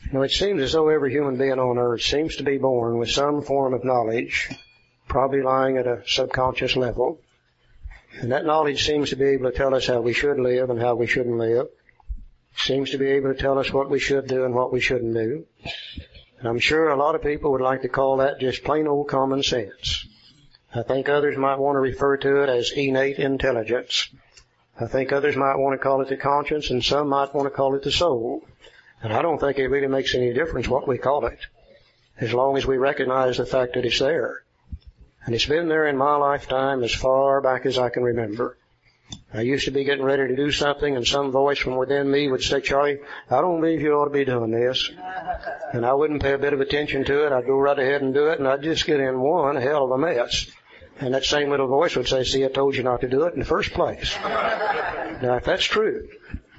It seems as though every human being on earth seems to be born with some form of knowledge, probably lying at a subconscious level. And that knowledge seems to be able to tell us how we should live and how we shouldn't live. Seems to be able to tell us what we should do and what we shouldn't do. And I'm sure a lot of people would like to call that just plain old common sense. I think others might want to refer to it as innate intelligence. I think others might want to call it the conscience, and some might want to call it the soul. And I don't think it really makes any difference what we call it, as long as we recognize the fact that it's there. And it's been there in my lifetime as far back as I can remember. I used to be getting ready to do something, and some voice from within me would say, Charlie, I don't believe you ought to be doing this. And I wouldn't pay a bit of attention to it. I'd go right ahead and do it, and I'd just get in one hell of a mess. And that same little voice would say, see, I told you not to do it in the first place. Now, if that's true,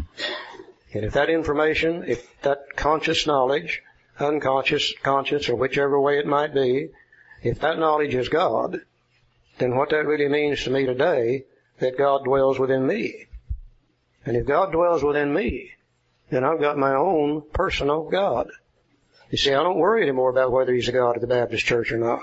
and if that information, if that conscious knowledge, unconscious, conscious, or whichever way it might be, if that knowledge is God, then what that really means to me today, that God dwells within me. And if God dwells within me, then I've got my own personal God. You see, I don't worry anymore about whether He's a God of the Baptist Church or not.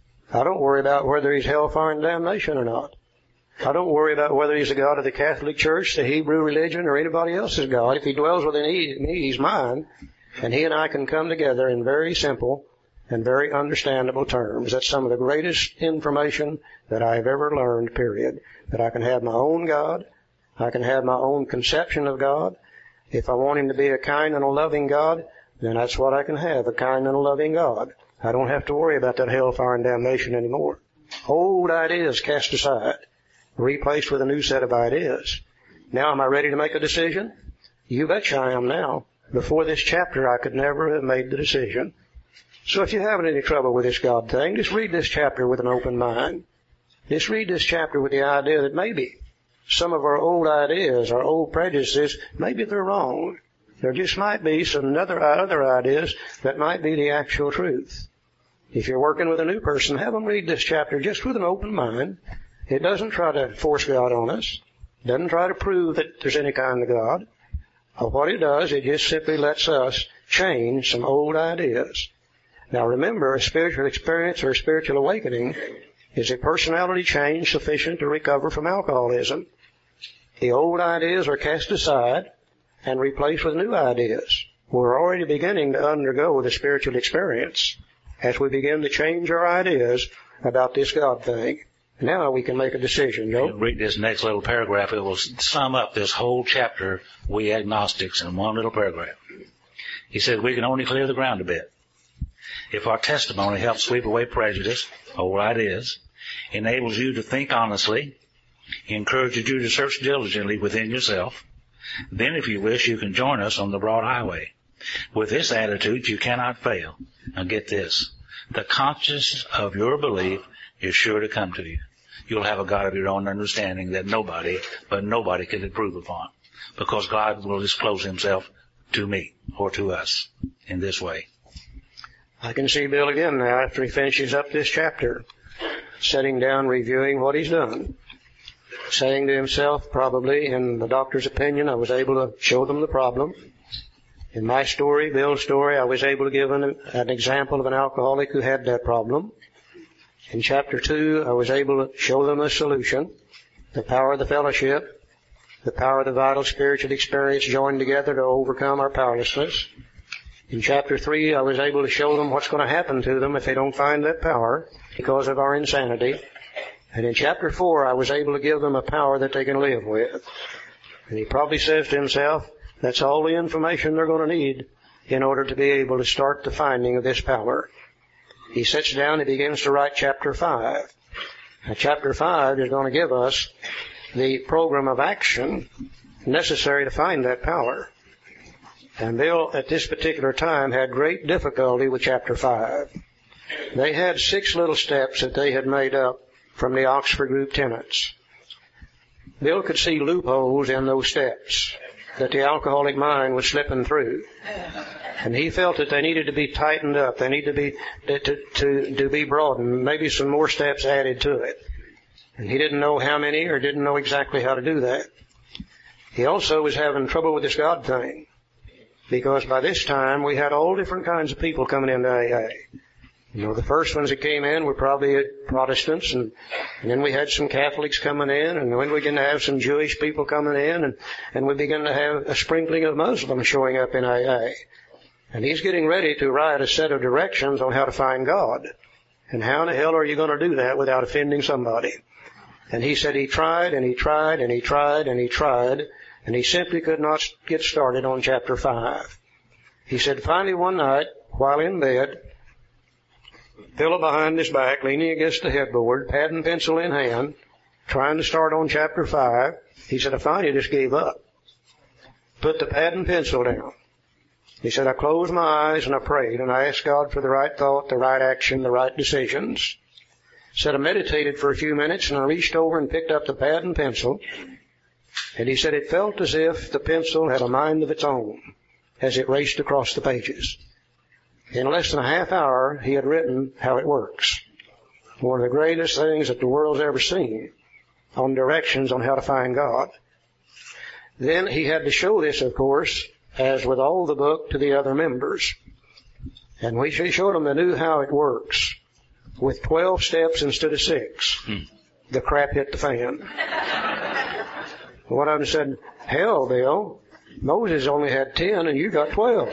I don't worry about whether He's hellfire and damnation or not. I don't worry about whether He's a God of the Catholic Church, the Hebrew religion, or anybody else's God. If He dwells within me, He's mine, and He and I can come together in very simple and very understandable terms. That's some of the greatest information that I have ever learned, period. That I can have my own God. I can have my own conception of God. If I want Him to be a kind and a loving God, then that's what I can have, a kind and a loving God. I don't have to worry about that hellfire and damnation anymore. Old ideas cast aside, replaced with a new set of ideas. Now am I ready to make a decision? You betcha I am now. Before this chapter, I could never have made the decision. So if you're having any trouble with this God thing, just read this chapter with an open mind. Just read this chapter with the idea that maybe some of our old ideas, our old prejudices, maybe they're wrong. There just might be some other ideas that might be the actual truth. If you're working with a new person, have them read this chapter just with an open mind. It doesn't try to force God on us. It doesn't try to prove that there's any kind of God. What it does, it just simply lets us change some old ideas. Now remember, a spiritual experience or a spiritual awakening is a personality change sufficient to recover from alcoholism. The old ideas are cast aside and replaced with new ideas. We're already beginning to undergo the spiritual experience as we begin to change our ideas about this God thing. Now we can make a decision, Joe. Read this next little paragraph. It will sum up this whole chapter, we agnostics, in one little paragraph. He said we can only clear the ground a bit if our testimony helps sweep away prejudice, old ideas, enables you to think honestly, encourages you to search diligently within yourself. Then, if you wish, you can join us on the broad highway. With this attitude, you cannot fail. Now get this. The conscience of your belief is sure to come to you. You'll have a God of your own understanding that nobody can improve upon, because God will disclose Himself to me or to us in this way. I can see Bill again now after he finishes up this chapter, sitting down, reviewing what he's done, saying to himself, probably, in the doctor's opinion, I was able to show them the problem. In my story, Bill's story, I was able to give an example of an alcoholic who had that problem. In chapter 2, I was able to show them a solution, the power of the fellowship, the power of the vital spiritual experience joined together to overcome our powerlessness. In chapter 3, I was able to show them what's going to happen to them if they don't find that power because of our insanity. And in chapter 4, I was able to give them a power that they can live with. And he probably says to himself, that's all the information they're going to need in order to be able to start the finding of this power. He sits down and begins to write chapter 5. Now, chapter 5 is going to give us the program of action necessary to find that power. And Bill, at this particular time, had great difficulty with chapter 5. They had 6 little steps that they had made up from the Oxford Group tenets. Bill could see loopholes in those steps that the alcoholic mind was slipping through. And he felt that they needed to be tightened up. They needed to be broadened, maybe some more steps added to it. And he didn't know how many or didn't know exactly how to do that. He also was having trouble with this God thing. because by this time we had all different kinds of people coming into AA. You know, the first ones that came in were probably Protestants, and then we had some Catholics coming in, and then we began to have some Jewish people coming in, and we began to have a sprinkling of Muslims showing up in AA. And he's getting ready to write a set of directions on how to find God. And how in the hell are you going to do that without offending somebody? And he said he tried, and he tried, and he tried, and he tried, and he simply could not get started on chapter 5. He said finally one night, while in bed, pillow behind his back, leaning against the headboard, pad and pencil in hand, trying to start on chapter 5, he said, I finally just gave up. Put the pad and pencil down. He said, I closed my eyes and I prayed and I asked God for the right thought, the right action, the right decisions. He said, I meditated for a few minutes and I reached over and picked up the pad and pencil. And he said, it felt as if the pencil had a mind of its own as it raced across the pages. In less than a half hour, he had written how it works. One of the greatest things that the world's ever seen on directions on how to find God. Then he had to show this, of course, as with all the book, to the other members. And we showed them the new how it works with 12 steps instead of 6. The crap hit the fan. One of them said, hell, Bill, Moses only had 10 and you got 12.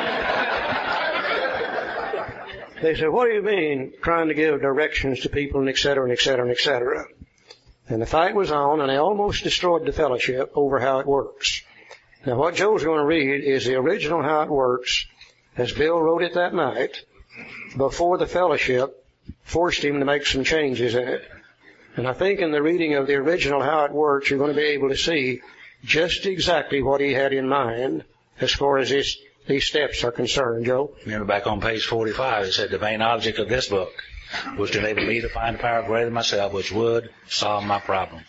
They said, what do you mean trying to give directions to people and et cetera and et cetera and et cetera? And the fight was on and they almost destroyed the fellowship over how it works. Now what Joe's going to read is the original how it works as Bill wrote it that night before the fellowship forced him to make some changes in it. And I think in the reading of the original how it works, you're going to be able to see just exactly what he had in mind as far as these steps are concerned, Joe. Remember back on page 45, it said the main object of this book was to enable me to find a power greater than myself which would solve my problem.